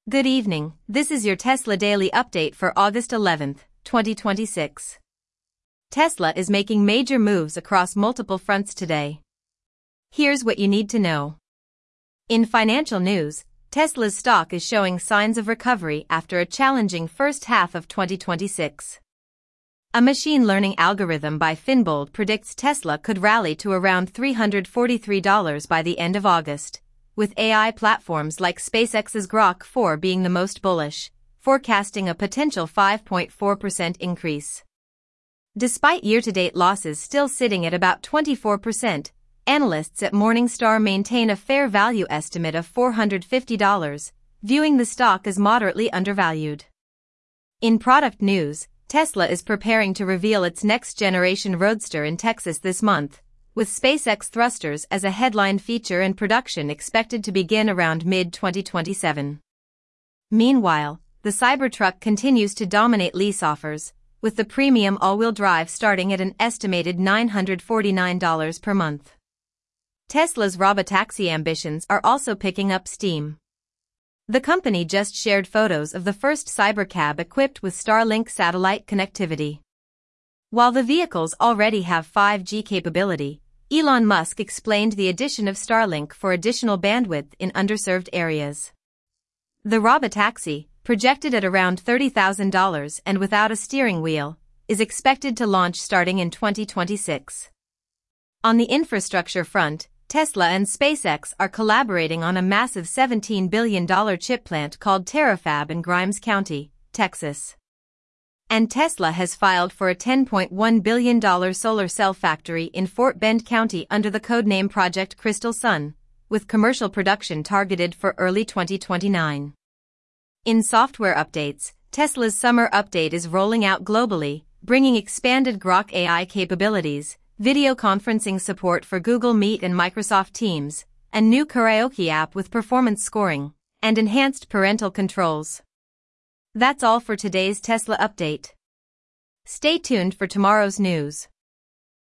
Good evening, this is your Tesla Daily Update for August 11, 2026. Tesla is making major moves across multiple fronts today. Here's what you need to know. In financial news, Tesla's stock is showing signs of recovery after a challenging first half of 2026. A machine learning algorithm by Finbold predicts Tesla could rally to around $343 by the end of August, with AI platforms like SpaceX's Grok 4 being the most bullish, forecasting a potential 5.4% increase. Despite year-to-date losses still sitting at about 24%, analysts at Morningstar maintain a fair value estimate of $450, viewing the stock as moderately undervalued. In product news, Tesla is preparing to reveal its next-generation Roadster in Texas this month, with SpaceX thrusters as a headline feature and production expected to begin around mid-2027. Meanwhile, the Cybertruck continues to dominate lease offers, with the premium all-wheel drive starting at an estimated $949 per month. Tesla's robotaxi ambitions are also picking up steam. The company just shared photos of the first Cybercab equipped with Starlink satellite connectivity. While the vehicles already have 5G capability, Elon Musk explained the addition of Starlink for additional bandwidth in underserved areas. The robotaxi, projected at around $30,000 and without a steering wheel, is expected to launch starting in 2026. On the infrastructure front, Tesla and SpaceX are collaborating on a massive $17 billion chip plant called Terafab in Grimes County, Texas. And Tesla has filed for a $10.1 billion solar cell factory in Fort Bend County under the codename Project Crystal Sun, with commercial production targeted for early 2029. In software updates, Tesla's summer update is rolling out globally, bringing expanded Grok AI capabilities, video conferencing support for Google Meet and Microsoft Teams, a new karaoke app with performance scoring, and enhanced parental controls. That's all for today's Tesla update. Stay tuned for tomorrow's news.